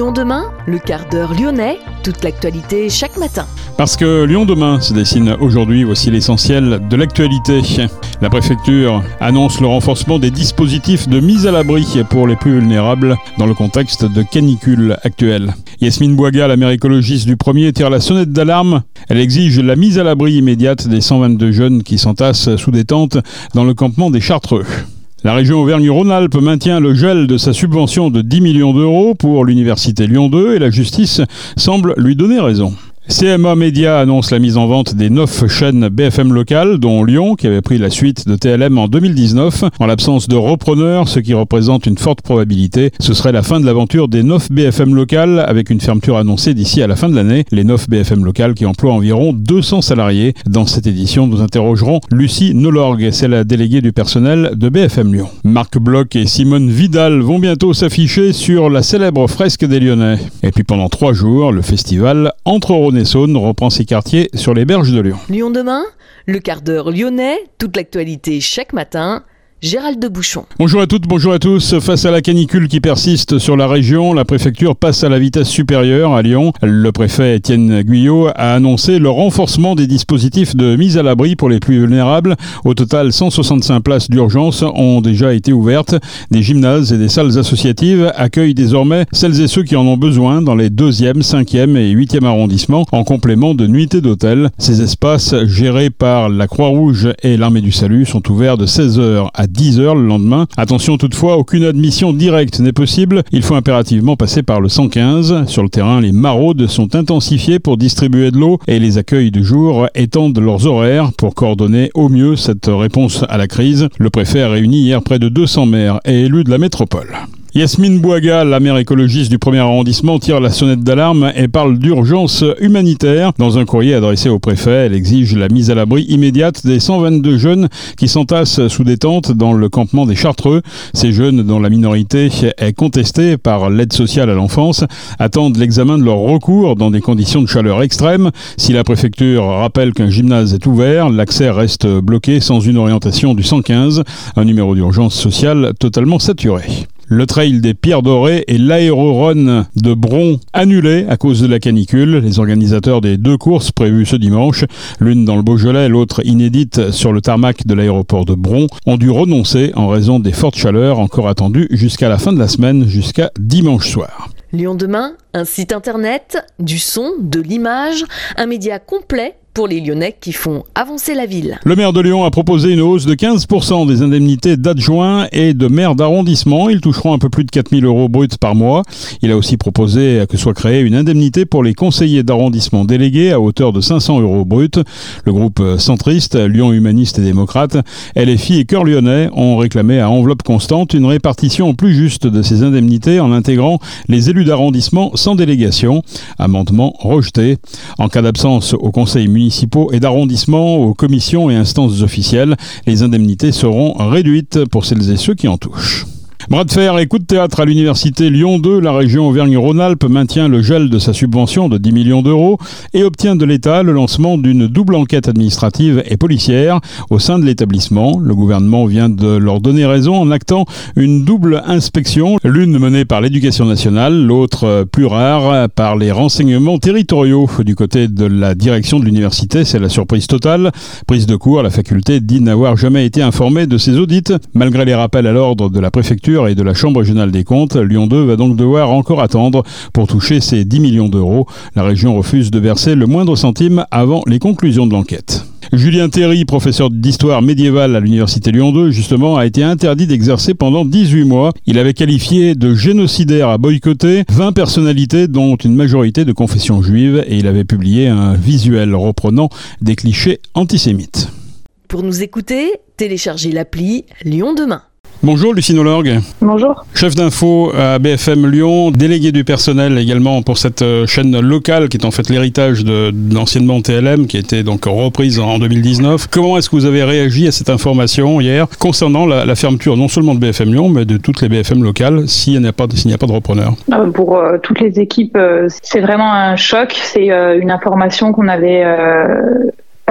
Lyon demain, le quart d'heure lyonnais, toute l'actualité chaque matin. Parce que Lyon demain se dessine aujourd'hui, voici l'essentiel de l'actualité. La préfecture annonce le renforcement des dispositifs de mise à l'abri pour les plus vulnérables dans le contexte de canicule actuelle. Yasmine Bouaga, la maire écologiste du 1er, tire la sonnette d'alarme. Elle exige la mise à l'abri immédiate des 122 jeunes qui s'entassent sous des tentes dans le campement des Chartreux. La région Auvergne-Rhône-Alpes maintient le gel de sa subvention de 10 millions d'euros pour l'université Lyon 2 et la justice semble lui donner raison. CMA Média annonce la mise en vente des 9 chaînes BFM locales, dont Lyon, qui avait pris la suite de TLM en 2019. En l'absence de repreneurs, ce qui représente une forte probabilité, ce serait la fin de l'aventure des 9 BFM locales, avec une fermeture annoncée d'ici à la fin de l'année. Les 9 BFM locales qui emploient environ 200 salariés. Dans cette édition, nous interrogerons Lucie Nolorgue, c'est la déléguée du personnel de BFM Lyon. Marc Bloch et Simone Vidal vont bientôt s'afficher sur la célèbre fresque des Lyonnais. Et puis pendant 3 jours, le festival Entre et Saône reprend ses quartiers sur les berges de Lyon. Lyon demain, le quart d'heure lyonnais, toute l'actualité chaque matin. Gérald de Bouchon. Bonjour à toutes, bonjour à tous. Face à la canicule qui persiste sur la région, la préfecture passe à la vitesse supérieure à Lyon. Le préfet Étienne Guyot a annoncé le renforcement des dispositifs de mise à l'abri pour les plus vulnérables. Au total, 165 places d'urgence ont déjà été ouvertes. Des gymnases et des salles associatives accueillent désormais celles et ceux qui en ont besoin dans les 2e, 5e et 8e arrondissements, en complément de nuitées d'hôtel. Ces espaces, gérés par la Croix-Rouge et l'Armée du Salut, sont ouverts de 16h à 10h le lendemain. Attention toutefois, aucune admission directe n'est possible. Il faut impérativement passer par le 115. Sur le terrain, les maraudes sont intensifiées pour distribuer de l'eau et les accueils du jour étendent leurs horaires pour coordonner au mieux cette réponse à la crise. Le préfet a réuni hier près de 200 maires et élus de la métropole. Yasmine Bouaga, la maire écologiste du 1er arrondissement, tire la sonnette d'alarme et parle d'urgence humanitaire. Dans un courrier adressé au préfet, elle exige la mise à l'abri immédiate des 122 jeunes qui s'entassent sous des tentes dans le campement des Chartreux. Ces jeunes, dont la minorité est contestée par l'aide sociale à l'enfance, attendent l'examen de leur recours dans des conditions de chaleur extrêmes. Si la préfecture rappelle qu'un gymnase est ouvert, l'accès reste bloqué sans une orientation du 115, un numéro d'urgence sociale totalement saturé. Le trail des Pierres Dorées et l'aérorun de Bron annulé à cause de la canicule. Les organisateurs des 2 courses prévues ce dimanche, l'une dans le Beaujolais, l'autre inédite sur le tarmac de l'aéroport de Bron, ont dû renoncer en raison des fortes chaleurs encore attendues jusqu'à la fin de la semaine, jusqu'à dimanche soir. Lyon demain, un site internet, du son, de l'image, un média complet pour les Lyonnais qui font avancer la ville. Le maire de Lyon a proposé une hausse de 15% des indemnités d'adjoints et de maires d'arrondissement. Ils toucheront un peu plus de 4 000 euros bruts par mois. Il a aussi proposé que soit créée une indemnité pour les conseillers d'arrondissement délégués à hauteur de 500 euros bruts. Le groupe centriste, Lyon Humaniste et Démocrate, LFI et Cœur Lyonnais ont réclamé à enveloppe constante une répartition plus juste de ces indemnités en intégrant les élus d'arrondissement sans délégation. Amendement rejeté. En cas d'absence au conseil municipal et d'arrondissement, aux commissions et instances officielles, les indemnités seront réduites pour celles et ceux qui en touchent. Bras de fer et coup de théâtre à l'université Lyon 2, la région Auvergne-Rhône-Alpes maintient le gel de sa subvention de 10 millions d'euros et obtient de l'État le lancement d'une double enquête administrative et policière au sein de l'établissement. Le gouvernement vient de leur donner raison en actant une double inspection, l'une menée par l'Éducation nationale, l'autre plus rare par les renseignements territoriaux. Du côté de la direction de l'université, c'est la surprise totale. Prise de court, la faculté dit n'avoir jamais été informée de ces audits. Malgré les rappels à l'ordre de la préfecture et de la Chambre régionale des comptes, Lyon 2 va donc devoir encore attendre pour toucher ces 10 millions d'euros. La région refuse de verser le moindre centime avant les conclusions de l'enquête. Julien Théry, professeur d'histoire médiévale à l'université Lyon 2, justement, a été interdit d'exercer pendant 18 mois. Il avait qualifié de génocidaire à boycotter 20 personnalités, dont une majorité de confession juive, et il avait publié un visuel reprenant des clichés antisémites. Pour nous écouter, téléchargez l'appli Lyon demain. Bonjour Lucie Nolorgue. Bonjour. Chef d'info à BFM Lyon, délégué du personnel également pour cette chaîne locale qui est en fait l'héritage de l'anciennement TLM qui a été donc reprise en 2019. Comment est-ce que vous avez réagi à cette information hier concernant la fermeture non seulement de BFM Lyon mais de toutes les BFM locales s'il n'y a pas de repreneur? Pour toutes les équipes, c'est vraiment un choc. C'est une information qu'on avait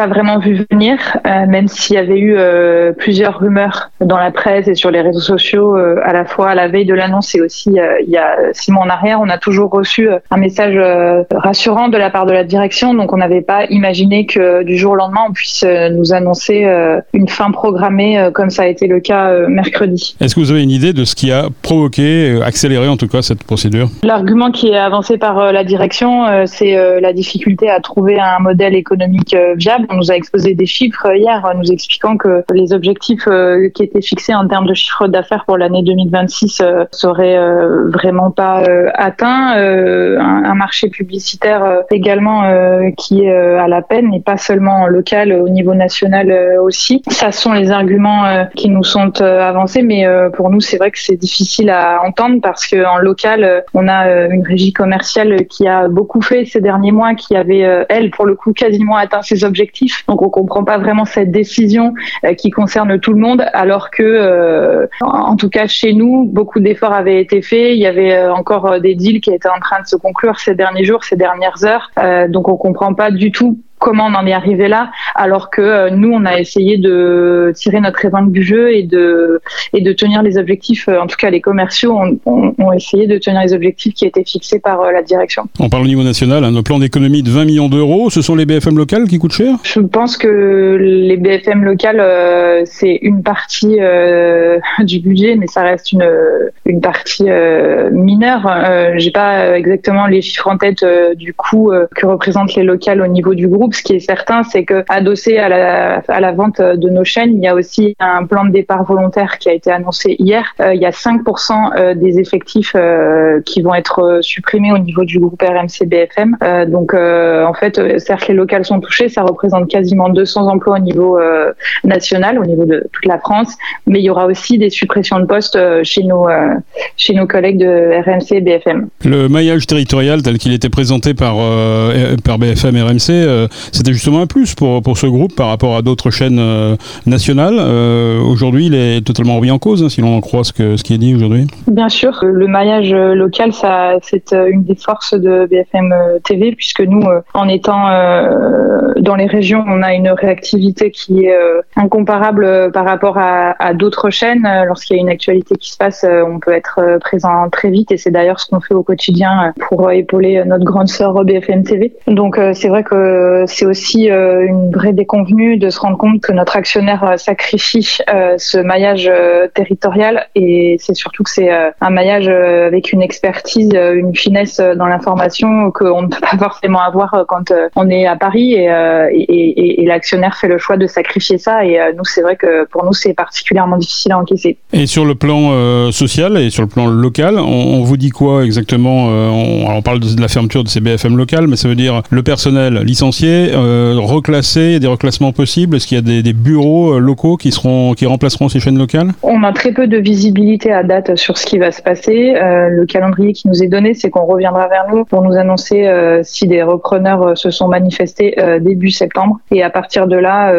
pas vraiment vu venir, même s'il y avait eu plusieurs rumeurs dans la presse et sur les réseaux sociaux, à la fois à la veille de l'annonce et aussi il y a 6 mois en arrière. On a toujours reçu un message rassurant de la part de la direction, donc on n'avait pas imaginé que du jour au lendemain on puisse nous annoncer une fin programmée comme ça a été le cas mercredi. Est-ce que vous avez une idée de ce qui a provoqué, accéléré en tout cas cette procédure? L'argument qui est avancé par la direction, c'est la difficulté à trouver un modèle économique viable. On nous a exposé des chiffres hier, nous expliquant que les objectifs qui étaient fixés en termes de chiffre d'affaires pour l'année 2026 seraient vraiment pas atteints. Un marché publicitaire également qui est à la peine, et pas seulement local, au niveau national aussi. Ça sont les arguments qui nous sont avancés, mais pour nous c'est vrai que c'est difficile à entendre parce qu'en local on a une régie commerciale qui a beaucoup fait ces derniers mois, qui avait elle pour le coup quasiment atteint ses objectifs, donc on comprend pas vraiment cette décision qui concerne tout le monde, alors que en tout cas chez nous beaucoup d'efforts avaient été faits. Il y avait encore des deals qui étaient en train de se conclure ces derniers jours, ces dernières heures, donc on comprend pas du tout comment on en est arrivé là, alors que nous, on a essayé de tirer notre épingle du jeu et de tenir les objectifs, en tout cas les commerciaux ont essayé de tenir les objectifs qui étaient fixés par la direction. On parle au niveau national, un plan d'économie de 20 millions d'euros, ce sont les BFM locales qui coûtent cher? Je pense que les BFM locales, c'est une partie du budget, mais ça reste une partie mineure. J'ai pas exactement les chiffres en tête du coût que représentent les locales au niveau du groupe. Ce qui est certain, c'est que adossé à la vente de nos chaînes, il y a aussi un plan de départ volontaire qui a été annoncé hier. Il y a 5% des effectifs qui vont être supprimés au niveau du groupe RMC BFM. Donc en fait, certes les locales sont touchées, ça représente quasiment 200 emplois au niveau national, au niveau de toute la France, mais il y aura aussi des suppressions de postes chez nos collègues de RMC et BFM. Le maillage territorial tel qu'il était présenté par BFM RMC, c'était justement un plus pour ce groupe par rapport à d'autres chaînes nationales. Aujourd'hui, il est totalement remis en cause, si l'on en croit ce qui est dit aujourd'hui. Bien sûr, le maillage local, c'est une des forces de BFM TV, puisque nous, en étant dans les régions, on a une réactivité qui est incomparable par rapport à d'autres chaînes. Lorsqu'il y a une actualité qui se passe, on peut être présent très vite, et c'est d'ailleurs ce qu'on fait au quotidien pour épauler notre grande sœur BFM TV. Donc c'est vrai que c'est aussi une vraie déconvenue de se rendre compte que notre actionnaire sacrifie ce maillage territorial, et c'est surtout que c'est un maillage avec une expertise, une finesse dans l'information qu'on ne peut pas forcément avoir quand on est à Paris, et l'actionnaire fait le choix de sacrifier ça, et nous c'est vrai que pour nous c'est particulièrement difficile à encaisser. Et sur le plan social et sur le plan local, on vous dit quoi exactement? On parle de la fermeture de ces BFM locales, mais ça veut dire le personnel licencié, reclassé, des reclassements possibles? Est-ce qu'il y a des bureaux locaux qui remplaceront ces chaînes locales? On a très peu de visibilité à date sur ce qui va se passer. Le calendrier qui nous est donné, c'est qu'on reviendra vers nous pour nous annoncer si des repreneurs se sont manifestés début septembre. Et à partir de là,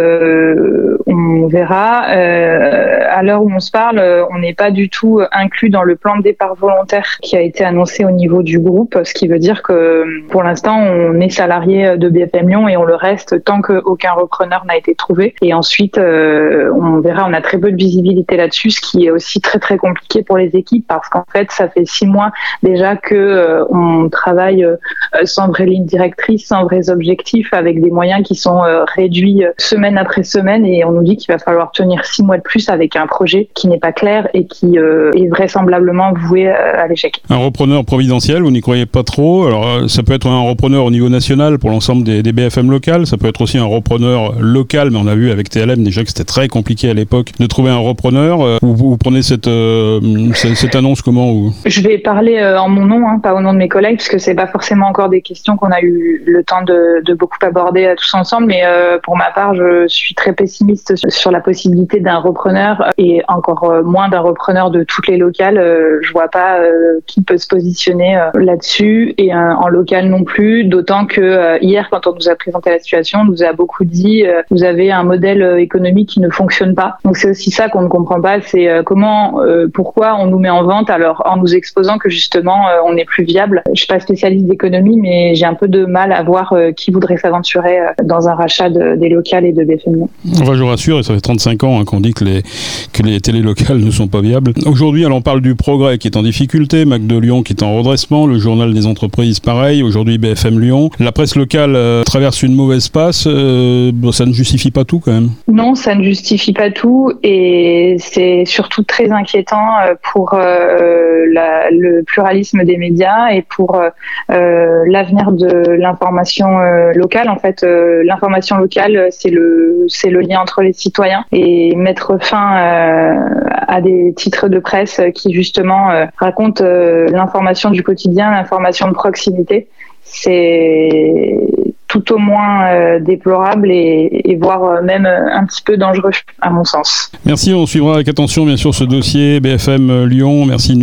on verra. À l'heure où on se parle, on n'est pas du tout inclus dans le plan de départ volontaire qui a été annoncé au niveau du groupe, ce qui veut dire que pour l'instant, on est salarié de BFM Lyon et on le reste tant qu'aucun repreneur n'a été trouvé. Et ensuite, on verra, on a très peu de visibilité là-dessus, ce qui est aussi très très compliqué pour les équipes, parce qu'en fait, ça fait 6 mois déjà que on travaille sans vraie ligne directrice, sans vrais objectifs, avec des moyens qui sont réduits semaine après semaine, et on nous dit qu'il va falloir tenir 6 mois de plus avec un projet qui n'est pas clair et qui est vraisemblablement voué à l'échec. Un repreneur providentiel, vous n'y croyez pas trop? Alors ça peut être un repreneur au niveau national pour l'ensemble des BFM locales, ça peut être aussi un repreneur local, mais on a vu avec TLM déjà que c'était très compliqué à l'époque de trouver un repreneur. Vous prenez cette annonce comment? Je vais parler en mon nom, pas au nom de mes collègues, puisque c'est pas forcément encore des questions qu'on a eu le temps de beaucoup aborder tous ensemble, mais pour ma part, je suis très pessimiste sur la possibilité d'un repreneur, et encore moins d'un repreneur de toutes les locales. Je vois pas qui peut se positionner là-dessus, et en local non plus, d'autant que hier, quand on nous a présenté la situation, nous a beaucoup dit vous avez un modèle économique qui ne fonctionne pas. Donc c'est aussi ça qu'on ne comprend pas, c'est pourquoi on nous met en vente alors en nous exposant que justement on n'est plus viable. Je suis pas spécialiste d'économie, mais j'ai un peu de mal à voir qui voudrait s'aventurer dans un rachat des locales et de BFM Lyon. Enfin, je vous rassure, et ça fait 35 ans qu'on dit que les télés locales ne sont pas viables. Aujourd'hui, alors, on parle du Progrès qui est en difficulté, Mac de Lyon qui est en redressement, le Journal des entreprises pareil, aujourd'hui BFM Lyon. La presse locale traverse une mauvaise passe, ça ne justifie pas tout quand même. Non, ça ne justifie pas tout et c'est surtout très inquiétant pour le pluralisme des médias et pour l'avenir de l'information locale. En fait, l'information locale, c'est le lien entre les citoyens et mettre fin à des titres de presse qui justement racontent l'information du quotidien, l'information de proximité. C'est tout au moins déplorable et voire même un petit peu dangereux à mon sens. Merci, on suivra avec attention bien sûr ce dossier BFM Lyon. Merci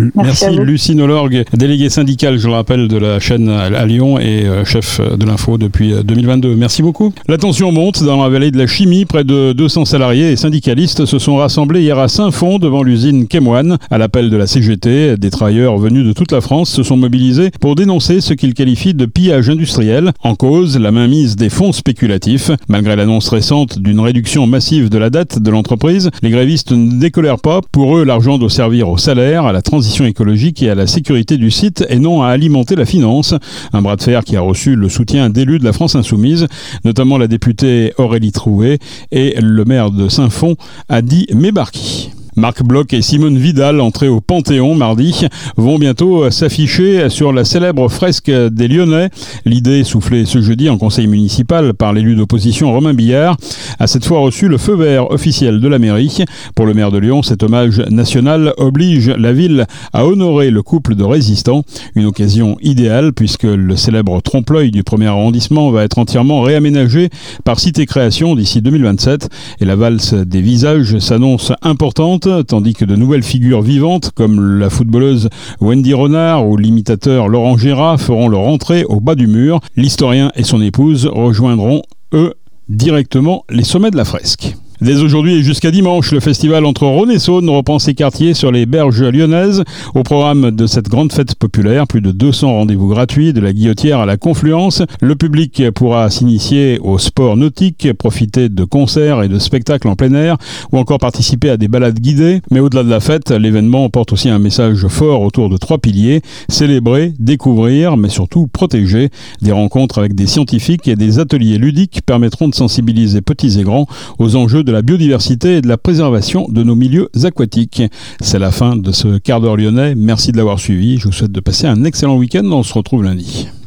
Lucie Nolorgue, déléguée syndicale, je le rappelle, de la chaîne à Lyon et chef de l'info depuis 2022. Merci beaucoup. La tension monte dans la vallée de la chimie. Près de 200 salariés et syndicalistes se sont rassemblés hier à Saint-Fond devant l'usine Chemoine. À l'appel de la CGT, des travailleurs venus de toute la France se sont mobilisés pour dénoncer ce qu'ils qualifient de pillage industriel. En cause, la mainmise des fonds spéculatifs. Malgré l'annonce récente d'une réduction massive de la dette de l'entreprise, les grévistes ne décolèrent pas. Pour eux, l'argent doit servir au salaire, à la transition écologique et à la sécurité du site et non à alimenter la finance. Un bras de fer qui a reçu le soutien d'élus de la France Insoumise, notamment la députée Aurélie Trouvé et le maire de Saint-Fond, Hadi Mebarki. Marc Bloch et Simone Vidal, entrés au Panthéon mardi, vont bientôt s'afficher sur la célèbre fresque des Lyonnais. L'idée, soufflée ce jeudi en conseil municipal par l'élu d'opposition Romain Billard, a cette fois reçu le feu vert officiel de la mairie. Pour le maire de Lyon, cet hommage national oblige la ville à honorer le couple de résistants. Une occasion idéale puisque le célèbre trompe-l'œil du premier arrondissement va être entièrement réaménagé par Cité Création d'ici 2027 et la valse des visages s'annonce importante, tandis que de nouvelles figures vivantes comme la footballeuse Wendy Renard ou l'imitateur Laurent Gérard feront leur entrée au bas du mur. L'historien et son épouse rejoindront, eux, directement les sommets de la fresque. Dès aujourd'hui et jusqu'à dimanche, le festival entre Rhône et Saône reprend ses quartiers sur les berges lyonnaises. Au programme de cette grande fête populaire, plus de 200 rendez-vous gratuits de la Guillotière à la Confluence. Le public pourra s'initier au sport nautique, profiter de concerts et de spectacles en plein air ou encore participer à des balades guidées. Mais au-delà de la fête, l'événement porte aussi un message fort autour de 3 piliers. Célébrer, découvrir, mais surtout protéger. Des rencontres avec des scientifiques et des ateliers ludiques permettront de sensibiliser petits et grands aux enjeux de la biodiversité et de la préservation de nos milieux aquatiques. C'est la fin de ce quart d'heure lyonnais. Merci de l'avoir suivi. Je vous souhaite de passer un excellent week-end. On se retrouve lundi.